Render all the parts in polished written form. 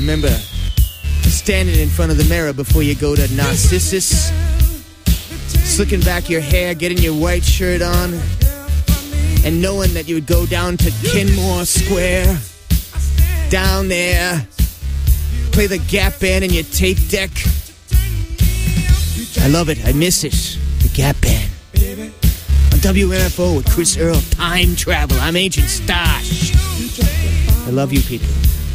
remember standing in front of the mirror before you go to Narcissus, slicking back your hair, getting your white shirt on, and knowing that you would go down to Kenmore Square, down there, play the Gap Band in your tape deck. I love it. I miss it. The Gap Band. On WMFO with Chris Earl, Time Travel. I'm Agent Stash. I love you people.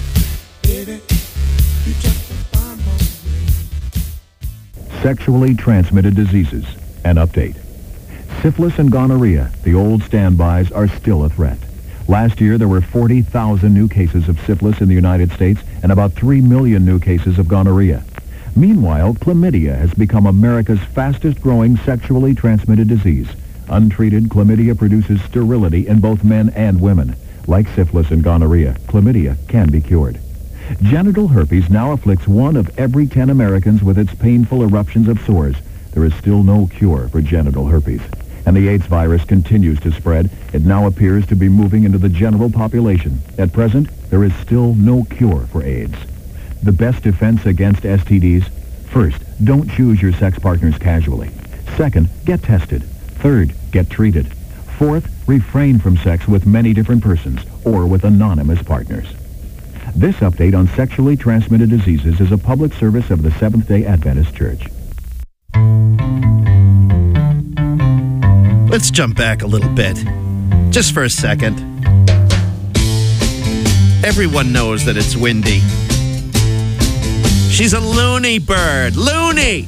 Sexually transmitted diseases. An update. Syphilis and gonorrhea, the old standbys, are still a threat. Last year, there were 40,000 new cases of syphilis in the United States and about 3 million new cases of gonorrhea. Meanwhile, chlamydia has become America's fastest-growing sexually transmitted disease. Untreated, chlamydia produces sterility in both men and women. Like syphilis and gonorrhea, chlamydia can be cured. Genital herpes now afflicts 1 of every 10 Americans with its painful eruptions of sores. There is still no cure for genital herpes. And the AIDS virus continues to spread. It now appears to be moving into the general population. At present, there is still no cure for AIDS. The best defense against STDs? First, don't choose your sex partners casually. Second, get tested. Third, get treated. Fourth, refrain from sex with many different persons or with anonymous partners. This update on sexually transmitted diseases is a public service of the Seventh-day Adventist Church. Let's jump back a little bit, just for a second. Everyone knows that it's windy. She's a loony bird. Loony!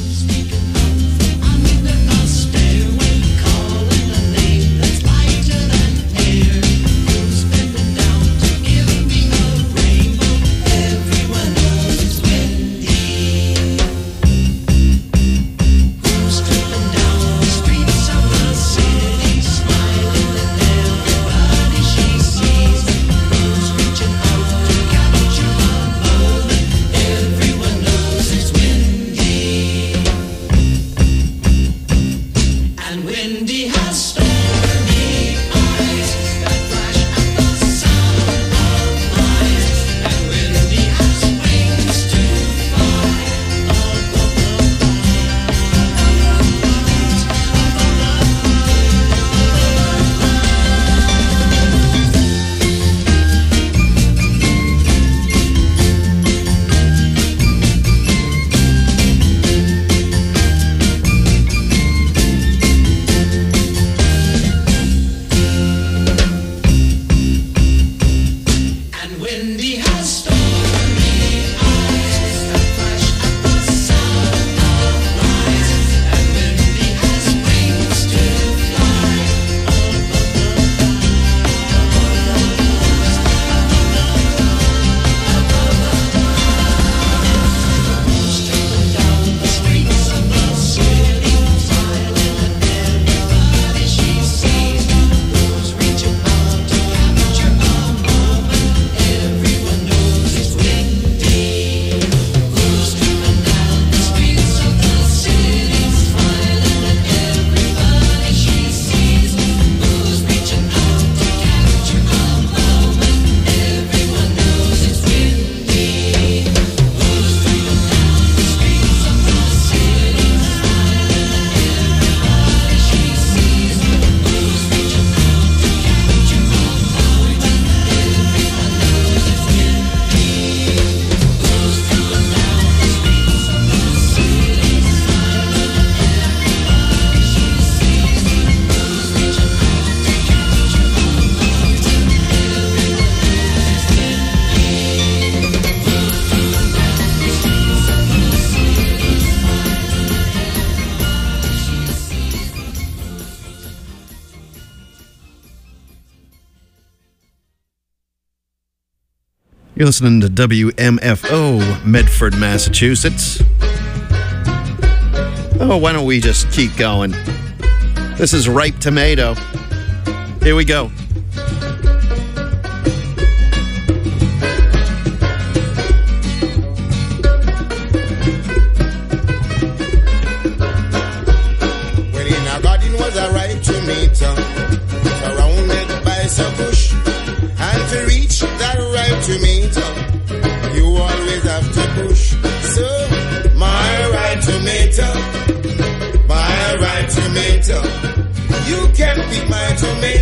You're listening to WMFO, Medford, Massachusetts. Oh, why don't we just keep going? This is Ripe Tomato. Here we go. Well, in our garden was a ripe tomato, surrounded by some bush, and to reach that ripe tomato, you all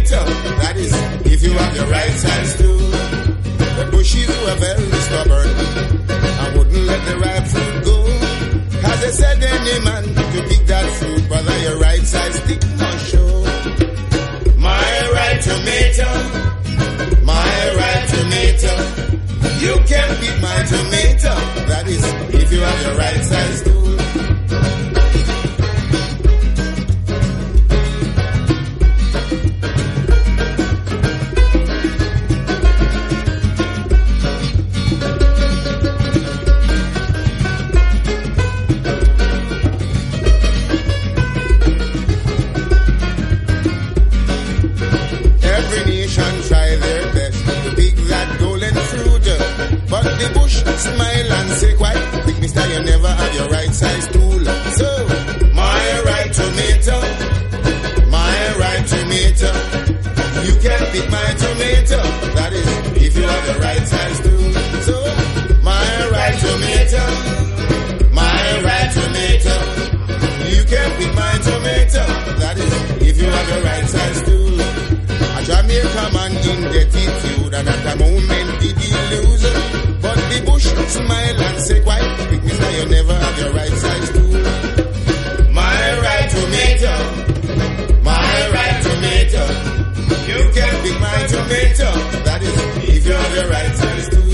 tomato. That is, if you have your right size tool. The bushes were very stubborn. I wouldn't let the ripe fruit go. As I said, any man to pick that fruit, brother, your right size stick must show. My right tomato, my right tomato. You can pick my tomato. That is, if you have your right size tool. Smile and say quite quick, mister, you never have your right size tool. So, my right tomato, my right tomato. You can pick my tomato. That is, if you have the right size tool. So, my right tomato, my right tomato. You can pick my tomato. That is, if you have the right size tool. A Jamaica man in gratitude, and at a moment did he lose. But the bush smile and say quite quick, mister, you never have your right size tool. My right tomato, my right tomato. You can pick my tomato. That is, if you have your right size tool.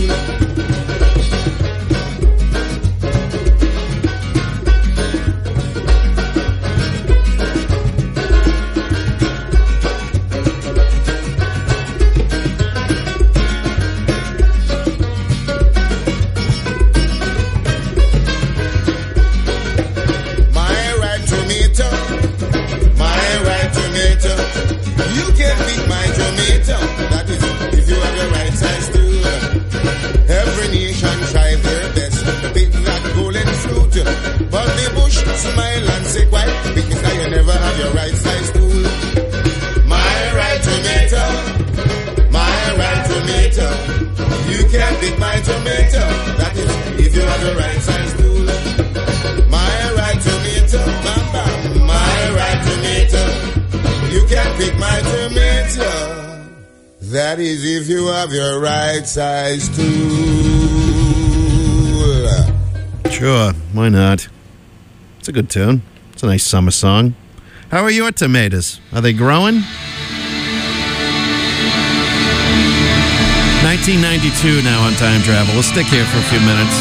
Smile and say quite big, mister, you never have your right size tool. My right tomato, my right tomato. You can pick my tomato. That is, if you have your right size tool. My right tomato, mama, my right tomato. You can pick my tomato. That is, if you have your right size tool. Sure, why not? It's a good tune. It's a nice summer song. How are your tomatoes? Are they growing? 1992 now on Time Travel. We'll stick here for a few minutes.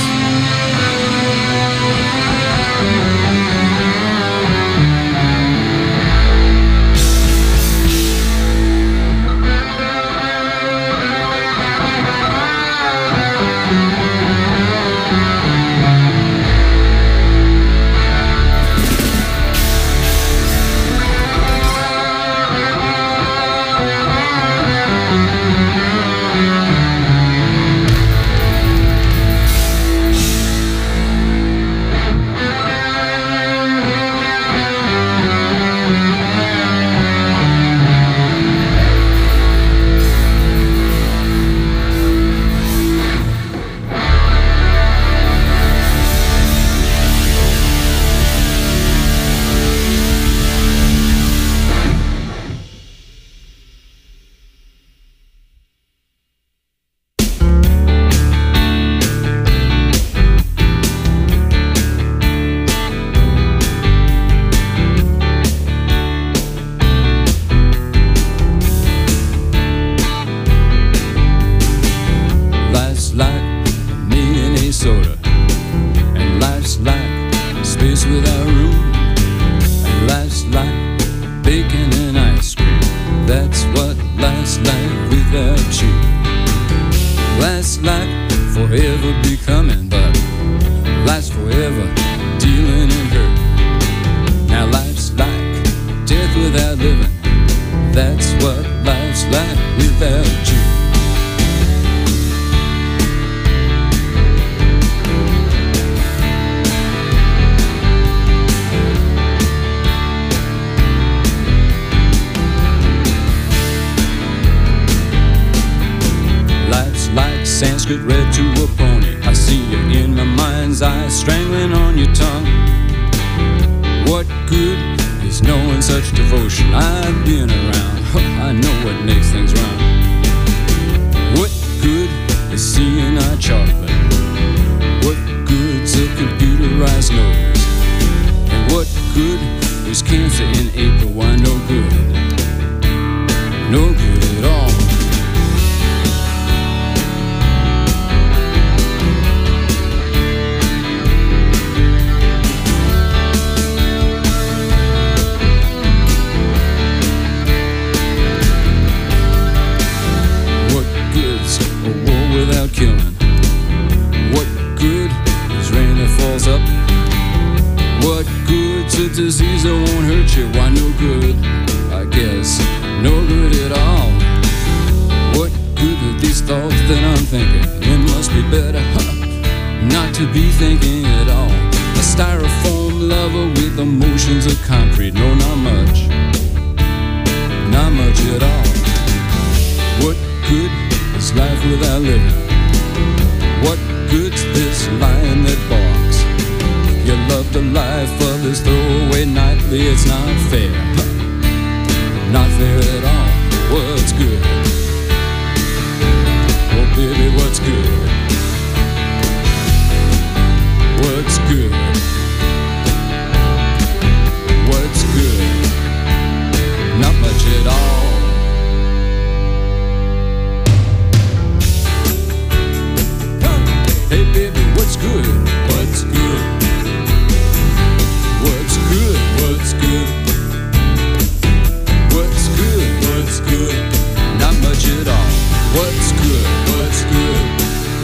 Sanskrit read to a pony. I see you in my mind's eye, strangling on your tongue. What good is There's no one such devotion I've been around. I know what makes things run. What good is seeing eye chocolate? What good's a computerized nose? And what good is cancer in April? Why no good? No good at all. Without killing. What good is rain that falls up? What good's a disease that won't hurt you? Why no good? I guess no good at all. What good are these thoughts that I'm thinking? It must be better not to be thinking at all. A styrofoam lover with emotions of concrete. No, not much. Not much at all. What good is life without living? What good's this lion that barks? You love the life of this throwaway nightly. It's not fair. Not fair at all. What's good? Oh baby, what's good? What's good? What's good? Not much at all. Hey baby, what's good? What's good? What's good? What's good? What's good? What's good? Not much at all. What's good? What's good?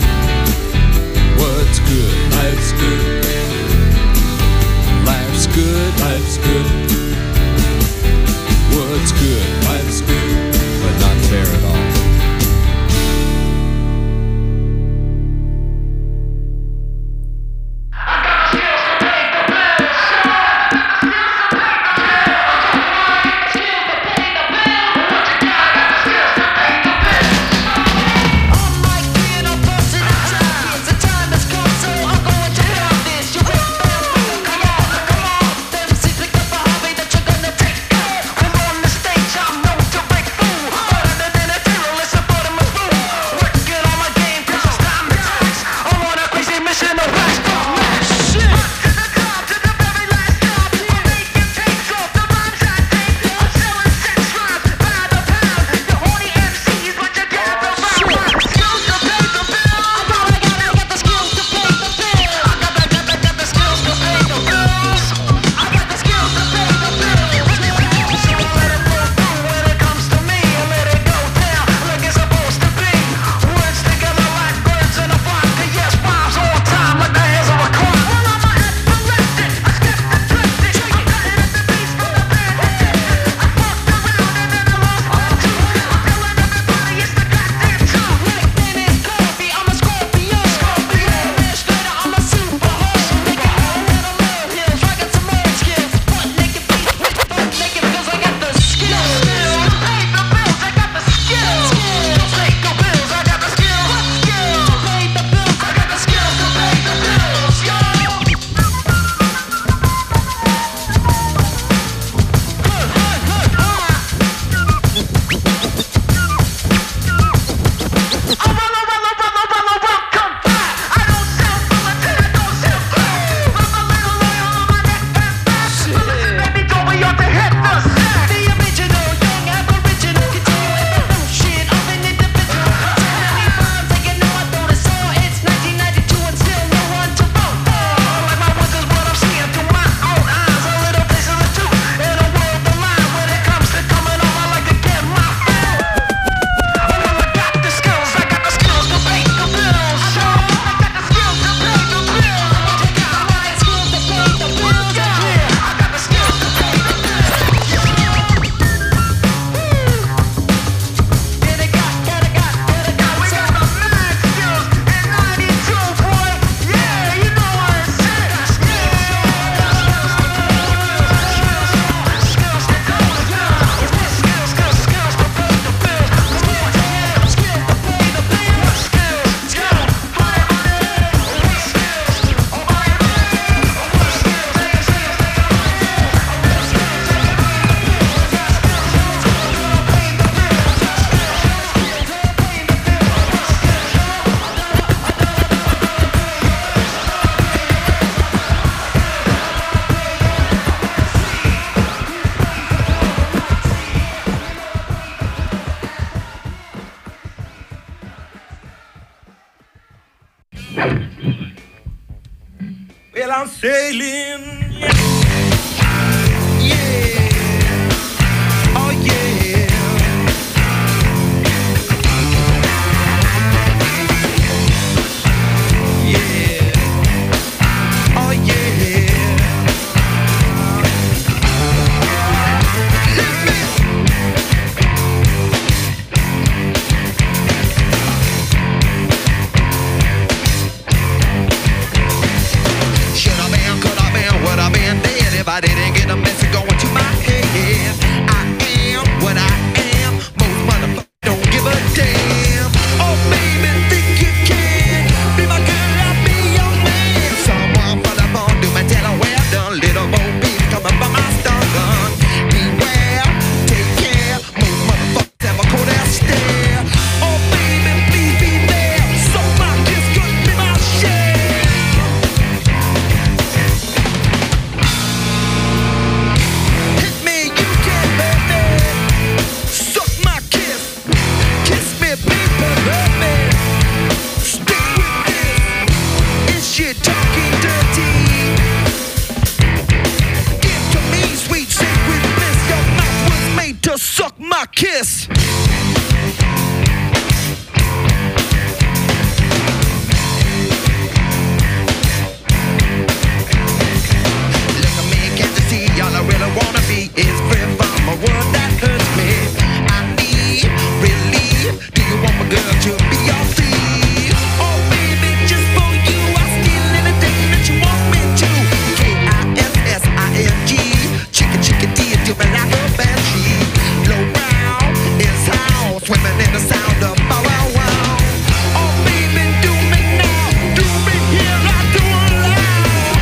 Well, I'm sailing. Yeah. Oh, yeah. Yeah. Oh, yeah. Should I been, could I been, would I been dead if I didn't get a message going to my head? I am what I am. Most motherfuckers don't give a damn. Oh, baby, think you can be my girl, I'll be your man. Someone for the phone, do my tell her well done. Little Bo Peep coming from my stun gun. Beware, take care. Most motherfuckers have a cold ass stare. Oh, baby, please be there. So my kiss could be my share. Hit me, you can hurt me. Suck my kiss. Kiss me, people, hurt me. Stick with this. Is she talking dirty? Give to me, sweet secret bliss. Your mouth was made to suck my kiss. Look at me, can't you see? All I really wanna be is free from a world that hurts me. I need relief. Do you want my girl to be your thief? Oh, baby, just for you, I'll steal anything that you want me to. Kissing. Chicken, chicken, D, do me like a banshee. Low brow is how, swimming in the sound of bow wow wow. Oh, baby, do me now, do me here, I do it loud.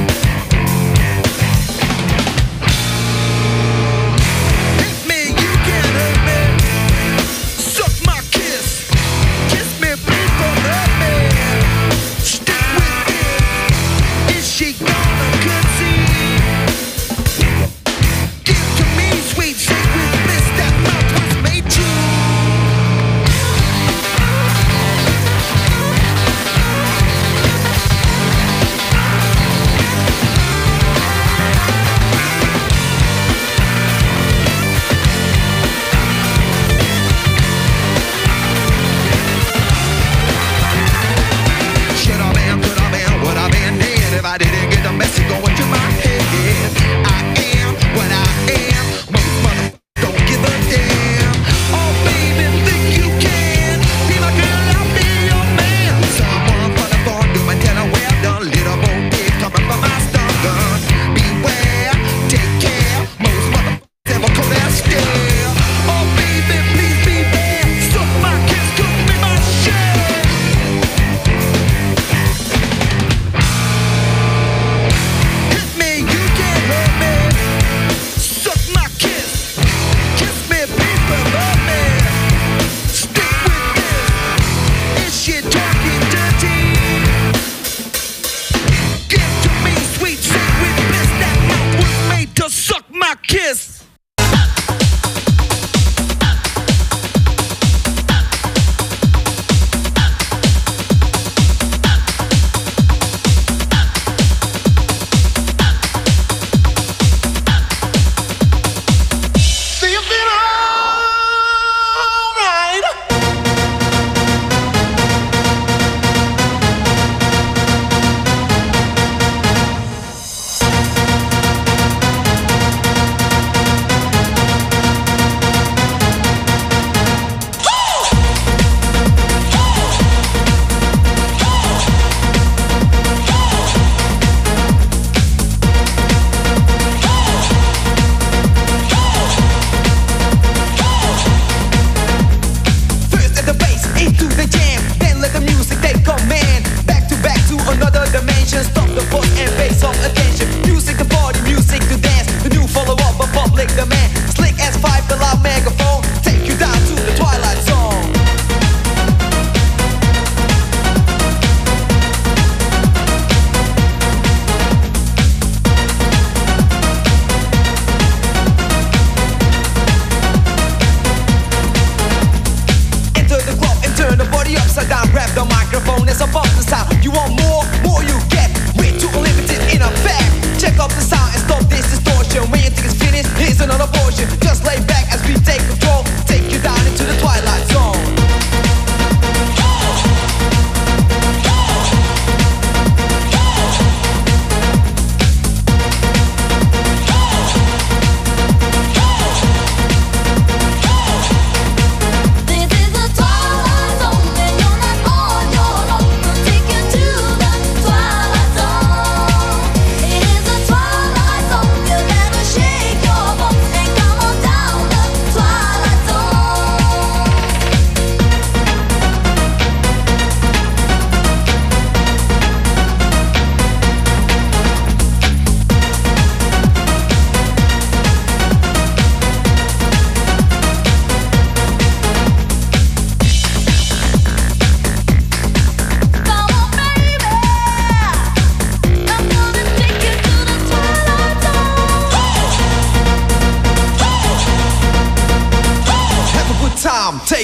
Hit me, you can hurt me. Suck my kiss. Kiss me, people, hurt me. Stick with this. Is she gonna concede? Give to me, sweet secret bliss. That mouth was made to. Should I been, could I been, would I been dead if I didn't get the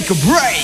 take a break.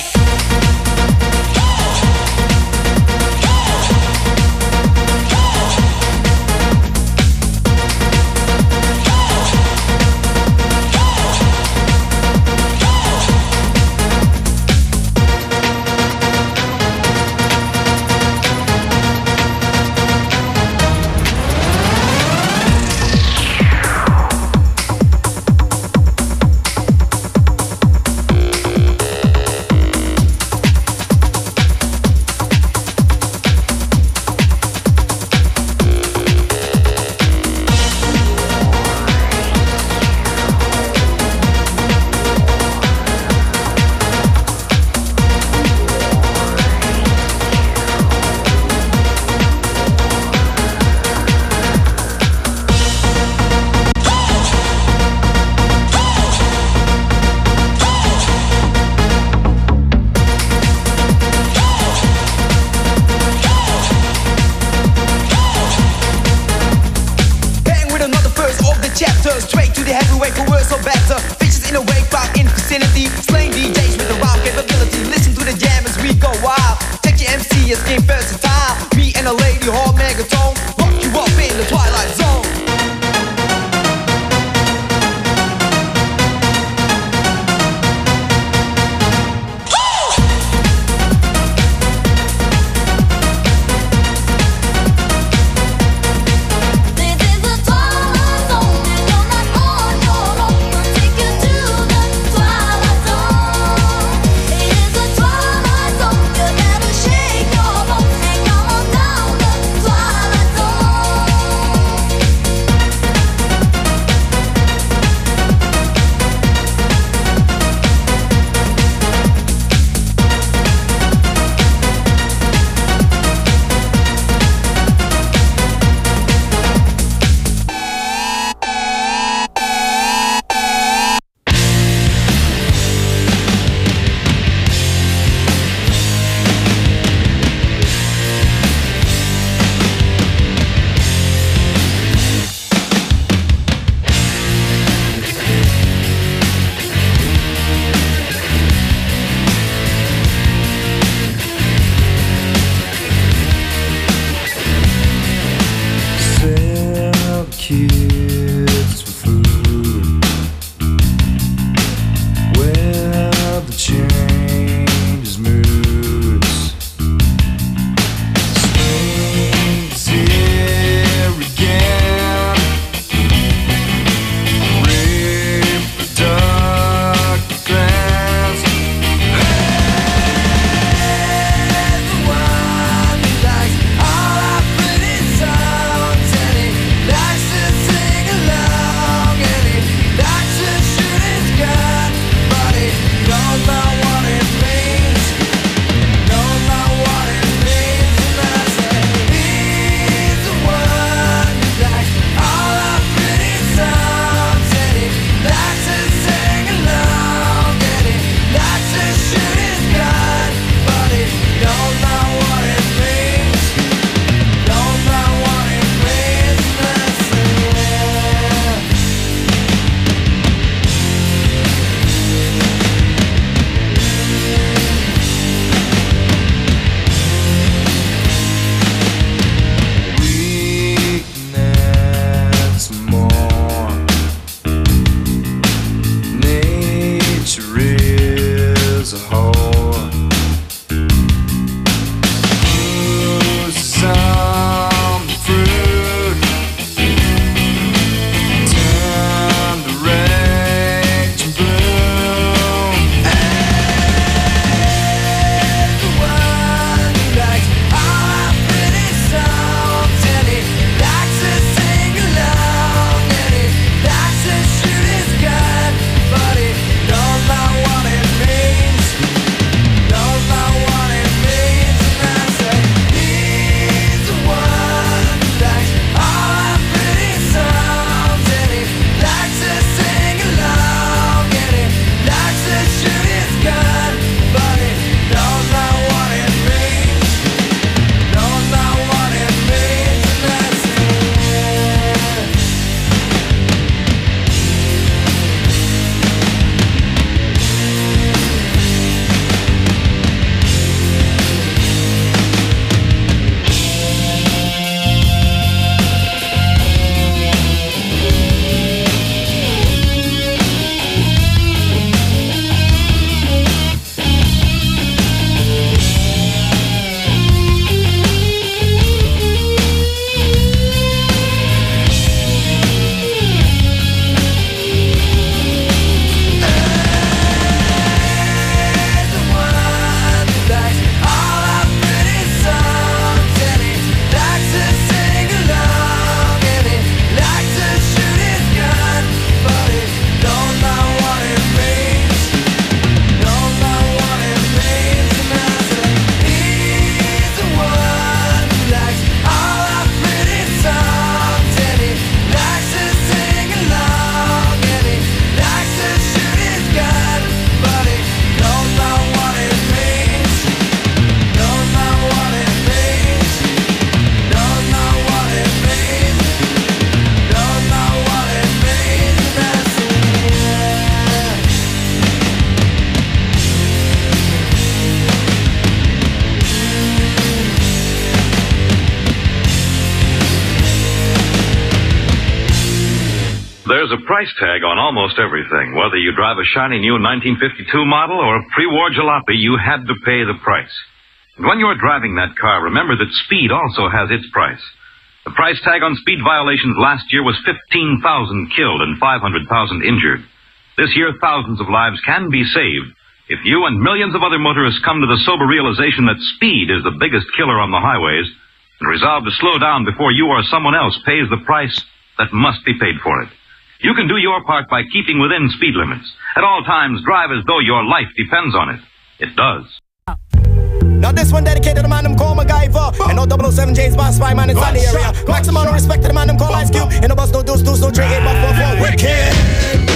There's a price tag on almost everything. Whether you drive a shiny new 1952 model or a pre-war jalopy, you had to pay the price. And when you're driving that car, remember that speed also has its price. The price tag on speed violations last year was 15,000 killed and 500,000 injured. This year, thousands of lives can be saved if you and millions of other motorists come to the sober realization that speed is the biggest killer on the highways and resolve to slow down before you or someone else pays the price that must be paid for it. You can do your part by keeping within speed limits. At all times, drive as though your life depends on it. It does. Now this one dedicated to the man them call MacGyver. And no 007 James Bond spy man inside the area. Maximum respect to the man them call Ice Cube. And no bus, no deuce, no trade, 8 but 4 wicked.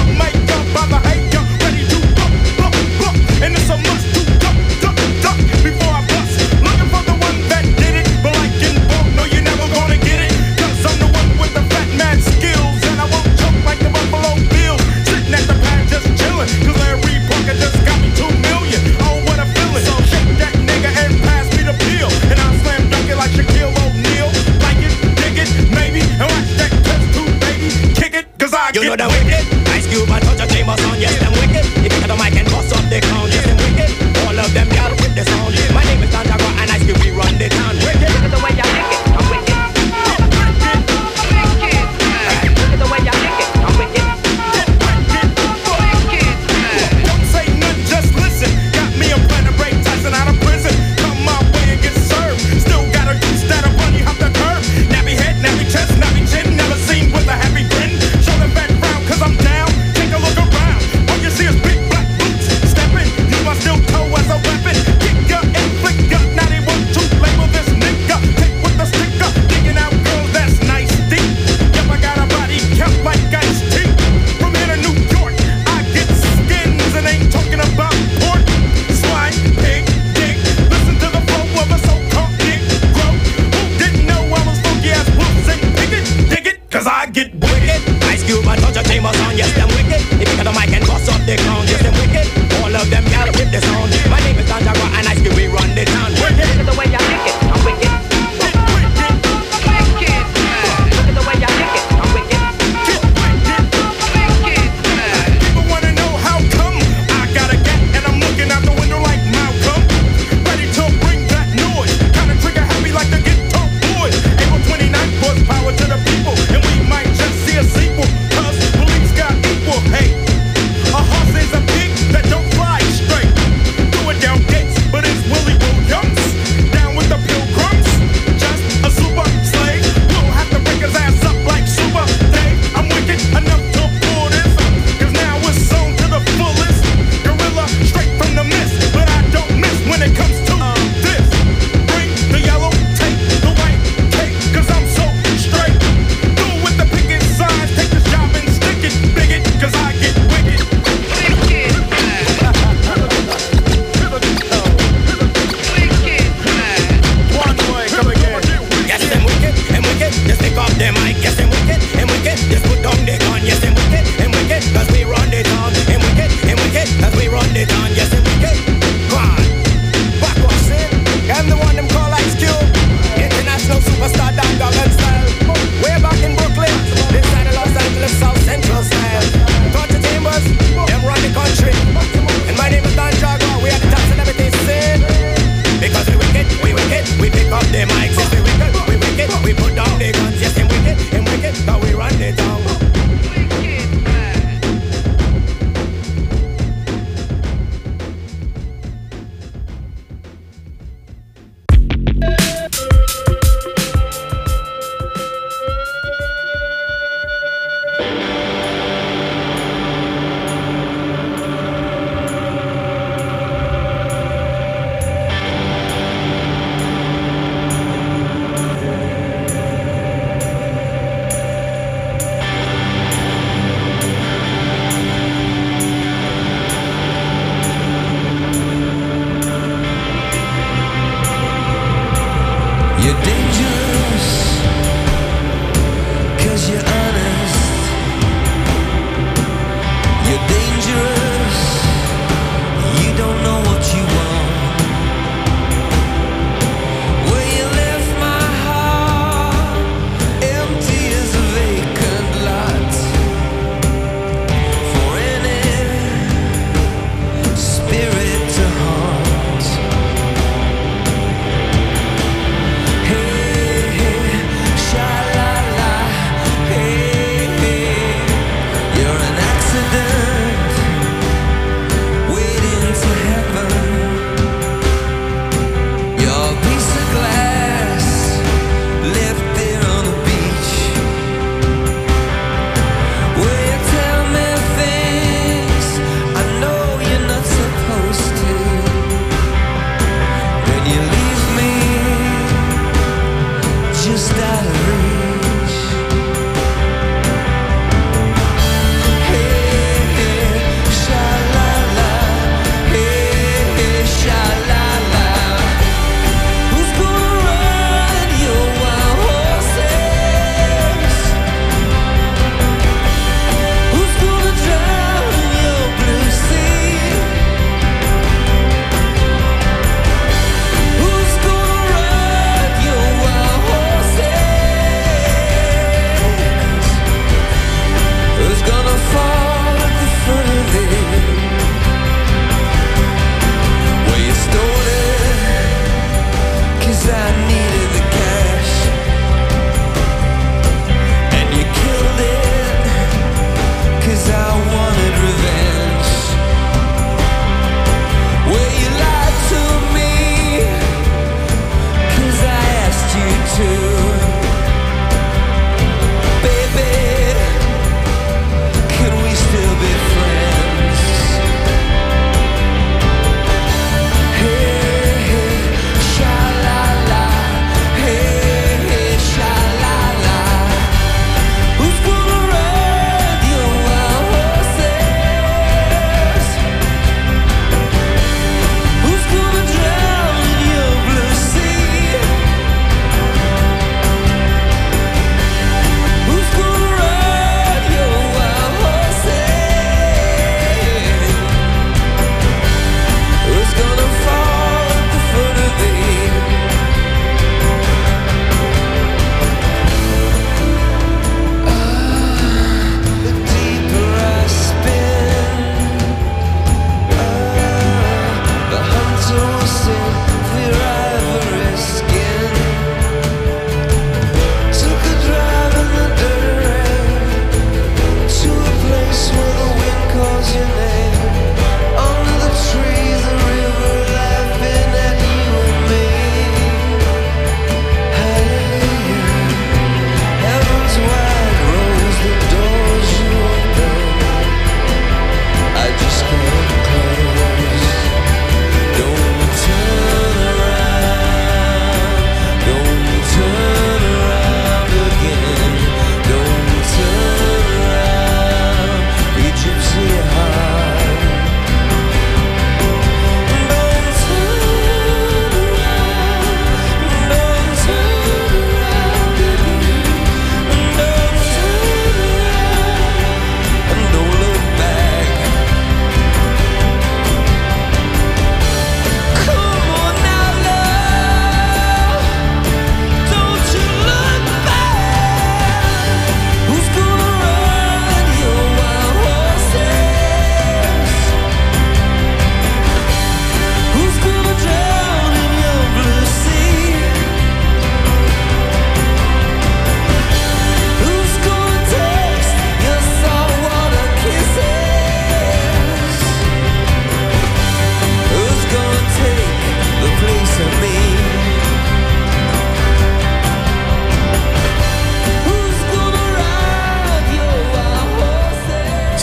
Before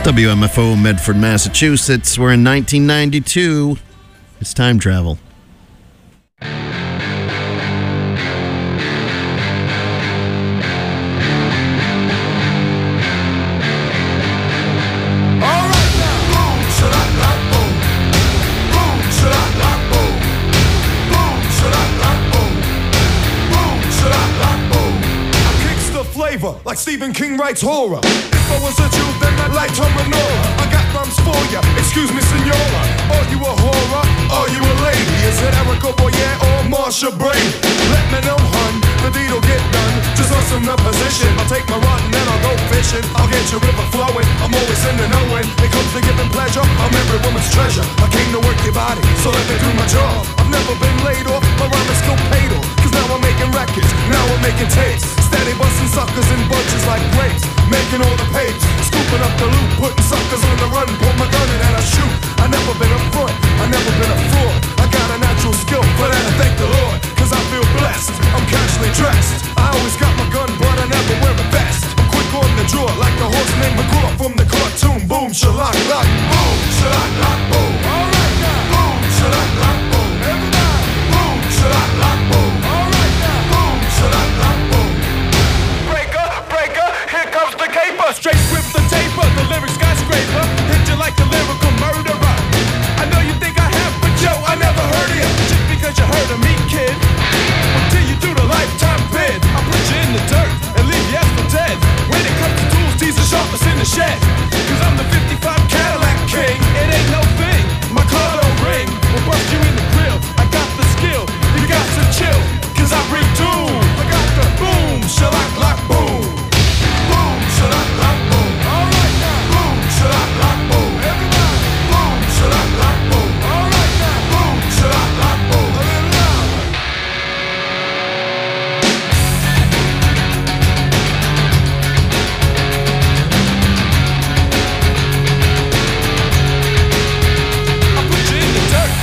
WMFO, Medford, Massachusetts. We're in 1992. It's time travel. Like Stephen King writes horror. If I was a Jew, then I'd like to menorah. I got rhymes for ya, excuse me, senora. Are you a horror? Are you a lady? Is it Erica Boyer or Marsha Brady? Let me know, hun, the deed'll get done. Just listen the position. I'll take my rod and then I'll go fishing. I'll get your river flowing. I'm always in the knowing. It comes to giving pleasure. I'm every woman's treasure. I came to work your body, so let me do my job. I've never been laid off. My rhyme is still paid off. Cause now I'm making records. Now I'm making tapes. Steady busting suckers in bunches like grapes, making all the papes, scooping up the loot, putting suckers on the run, pull my gun in and I shoot. I never been a front, I never been a fraud. I got a natural skill, for that I thank the Lord, cause I feel blessed, I'm casually dressed. I always got my gun, but I never wear a vest. I'm quick on the draw, like the horse named McGraw from the cartoon. Boom, shalak, lock, boom, shalak, lock, boom. Alright now, boom, shalak, lock, boom. Everybody, boom, shalak, lock, boom. Alright now, boom, shalak, lock, boom. Comes the caper, straight with the taper, the lyric skyscraper, hit you like a lyrical murderer. I know you think I have, but yo, I never heard of you. Just because you heard of me, kid, until you do the lifetime bid, I'll put you in the dirt and leave you for dead. When it comes to tools, these are sharpest in the shed. Cause I'm the 55 Cadillac king, it ain't no thing. My car don't ring, will bust you in the grill. I got the skill, you got to chill, cause I bring doom. I got the boom, shalak, lock, boom. Boom, shalak, lock, boom. Alright now. Boom, shalak, lock, boom. Everybody. Boom, shalak, lock, boom. Alright now. Boom, shalak, lock, boom. A little louder. I put you in the dirt.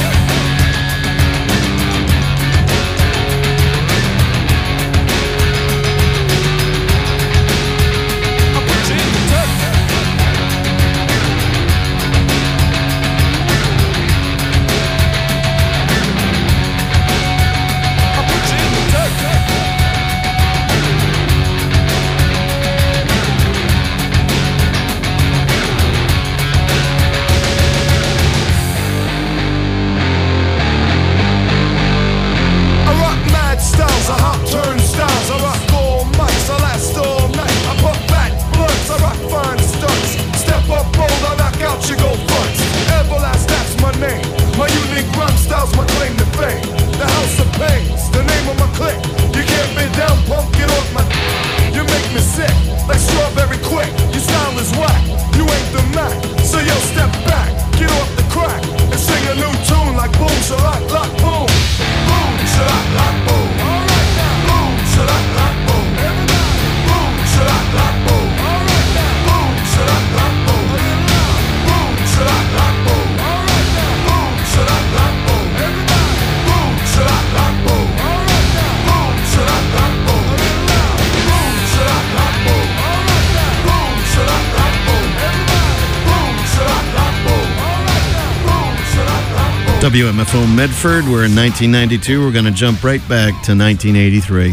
WMFO Medford. We're in 1992. We're going to jump right back to 1983.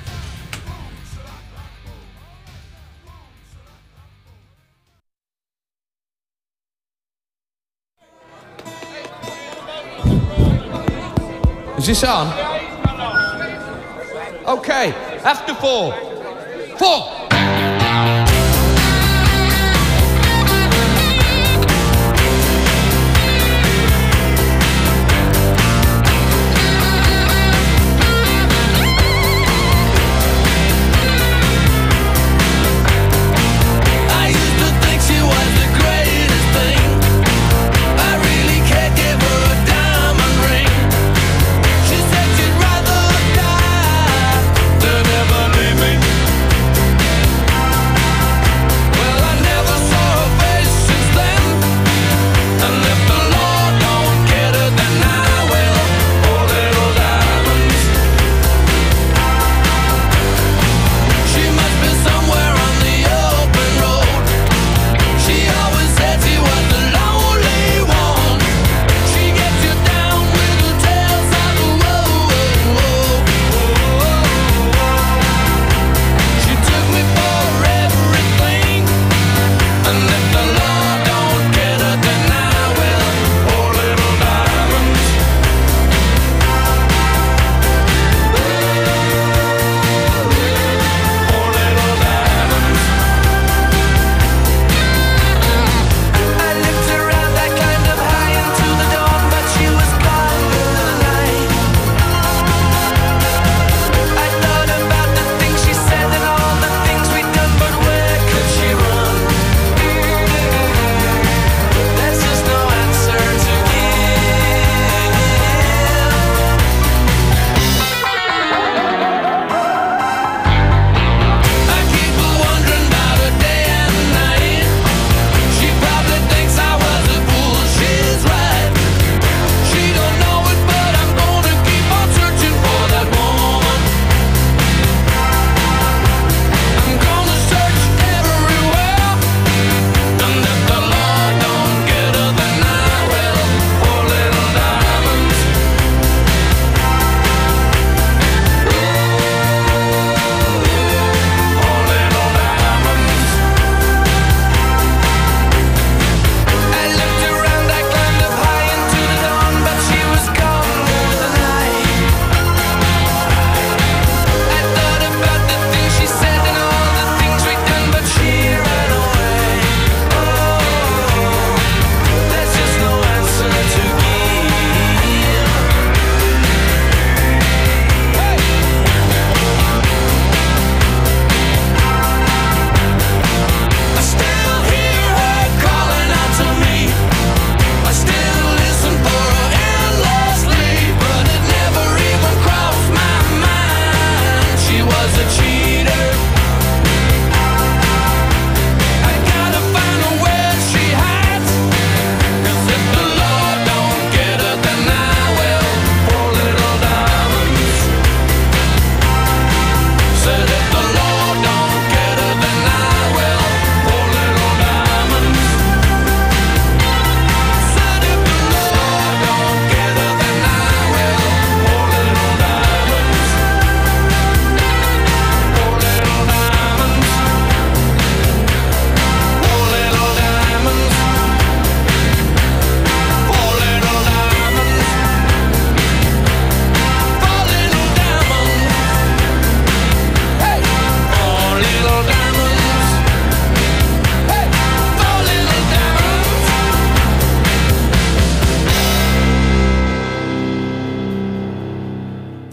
Is this on? Okay, after 4. 4. She said she'd rather die than ever leave me.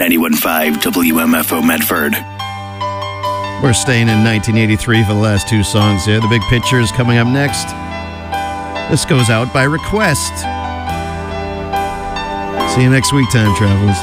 91.5 WMFO Medford. We're staying in 1983 for the last two songs here. The Big Picture is coming up next. This goes out by request. See you next week, time travelers.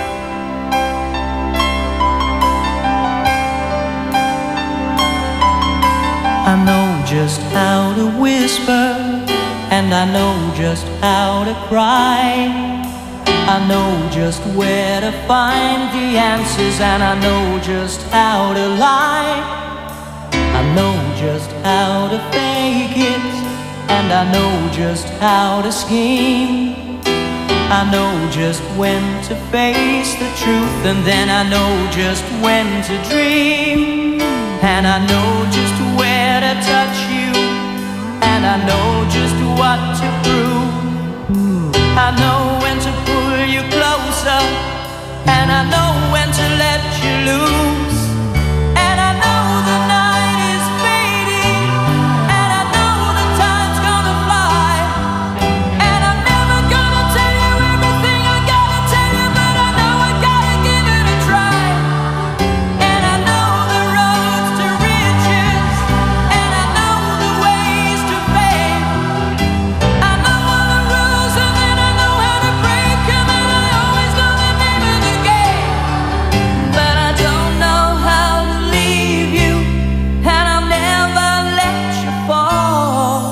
I know just how to whisper, and I know just how to cry. I know just where to find the answers, and I know just how to lie. I know just how to fake it, and I know just how to scheme. I know just when to face the truth, and then I know just when to dream. And I know just where to touch you, and I know just what to prove. I know when to pull you closer, and I know when to let you loose. And I know the night is fading, and I know the time's gonna fly. And I'm never gonna tell you everything I gotta tell you, but I know I gotta give it a try. And I know the roads to riches, and I know the ways to fame. I know all the rules, and then I know how to break them, and I always know the name of the game. But I don't know how to leave you, and I'll never let you fall.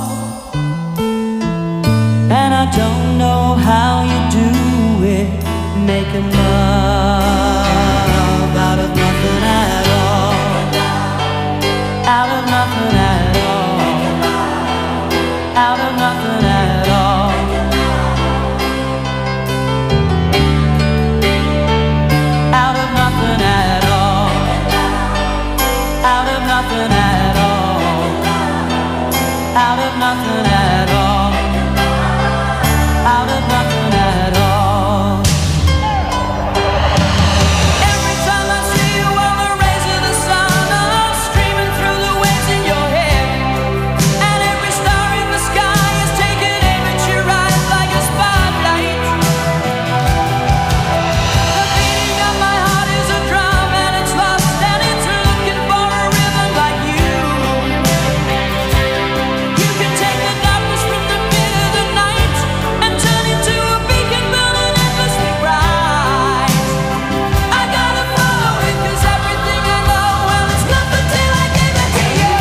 And I don't know how you do it, making love out of nothing at all. Out of nothing at all. Out of nothing at all. Out of nothing at all. Out of nothing at all. Out of nothing at all. Out of nothing at all. Every time I see you on the rays of the sun, I'm streaming through the waves in your hair. And every star in the sky is taking aim at your eyes like a spotlight. The beating of my heart is a drum, and it's lost, and it's looking for a rhythm like you. You can take the darkness from the pit of the night and turn it to a beacon burning endlessly bright. I gotta follow it, 'cause everything I know, well, it's nothing till I give it to you.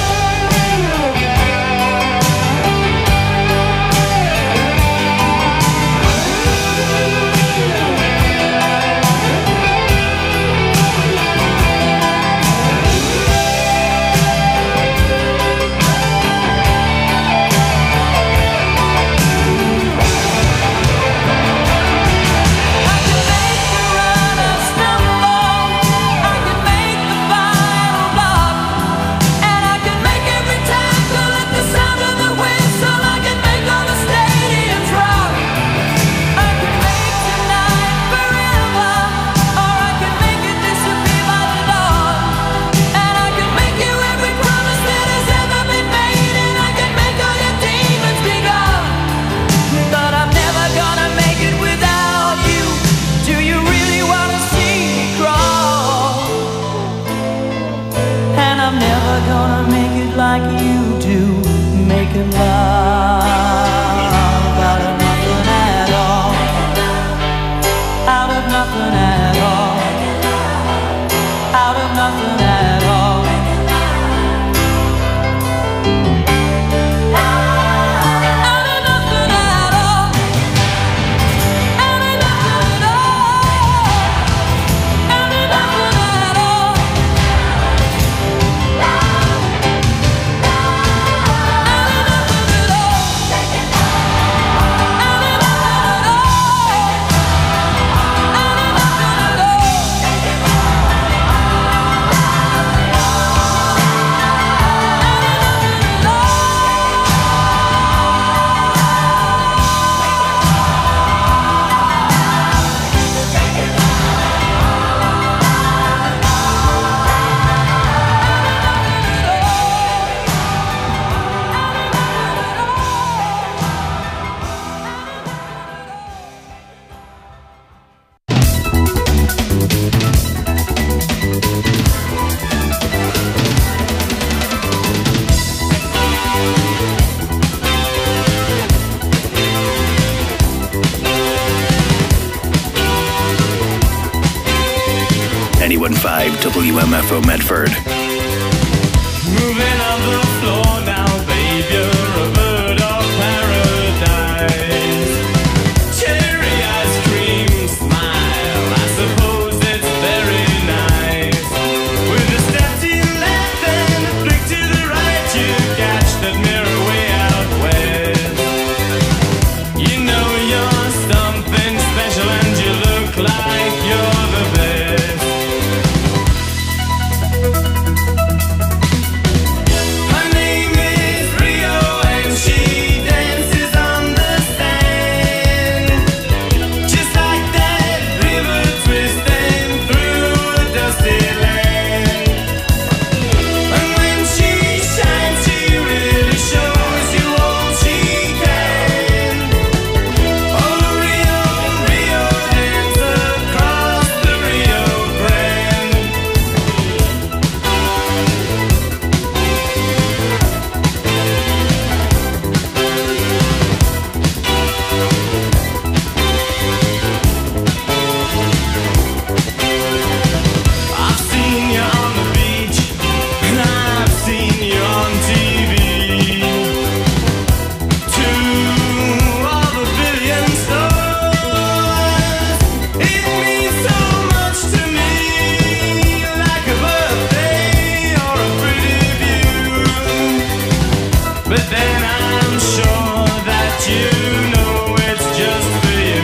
I can make the runner stumble, I can make the final block, and I can make every tackle at the sound of the whistle. I can make all the stadiums rock. I can make tonight forever, or I can make it disappear by the dawn. And I can make you every promise that has ever been made, and I can make all your demons be gone. But I'm never gonna make it without you. Do you really wanna see me crawl? And I'm never gonna make it like you do, making love out of nothing at all. Out of nothing at all. Out of nothing at all. Out of nothing at all. Out of nothing at all. Out of nothing at all. Out of nothing at all. 91.5 WMFO Medford. Moving on the floor now, babe, you're a bird of paradise. Cherry ice cream smile, I suppose it's very nice. With a step to your left and a flick to the right, you catch that mirror way out west. You know you're something special and you look like you're the best. Her name is Rio and she dances on the sand, just like that river twisting through a dusty land. And when she shines, she really shows you all she can. Oh, Rio, Rio, dance across the Rio Grande. I've seen you on the beach, and I've seen you on TV. To all the billion stars, it means so much to me, like a birthday or a pretty view. But then I'm sure that you know it's just for you.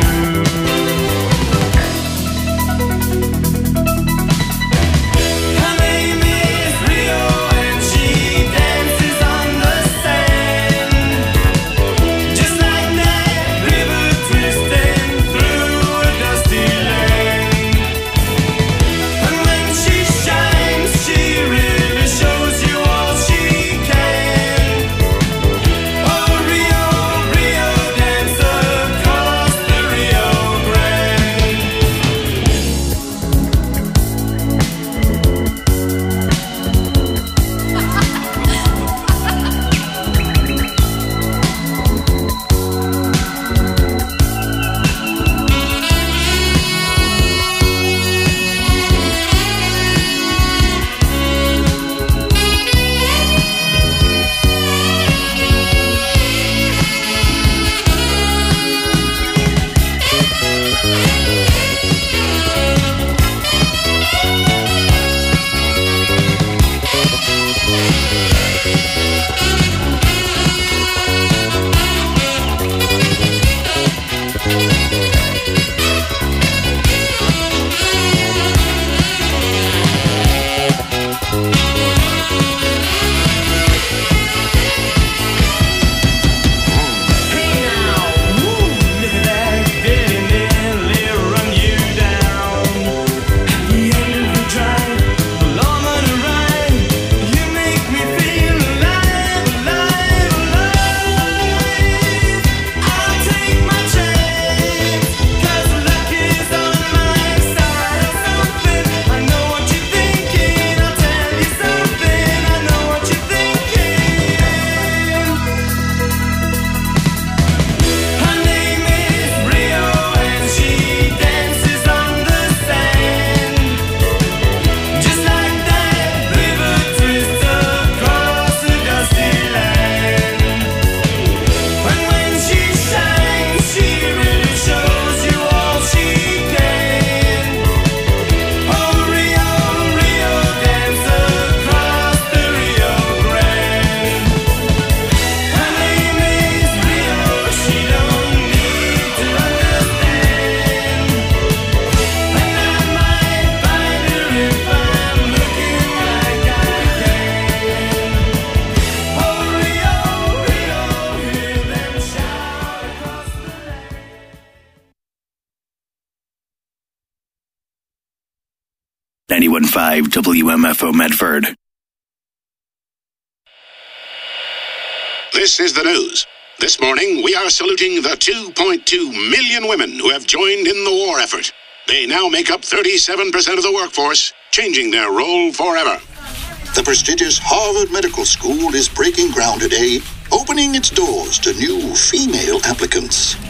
Her name is Rio and she dances on the sand, just like that river twisting through a dusty land. And when she shines, she really shows you all she can. Oh, Rio, Rio, dance across the Rio Grande. Hey now, woo, look at that, did it nearly run you down? At the end of the drive, along on a ride, you make me feel alive, alive, alive. I'll take my chance, 'cause luck is on my side. Something, I know what you're thinking, I'll tell you something, I know what you're thinking. Her name is Rio and she dances on the sand, just like that river twists across a dusty land. And when she shines, she really shows you all she can. Oh, Rio, Rio, dance across the Rio Grande. Her name is Rio, she don't need to understand. And I might find her if I'm looking like I can. Oh, Rio, Rio, hear them shout across the land. 91.5 WMFO Medford. This is the news. This morning, we are saluting the 2.2 million women who have joined in the war effort. They now make up 37% of the workforce, changing their role forever. The prestigious Harvard Medical School is breaking ground today, opening its doors to new female applicants.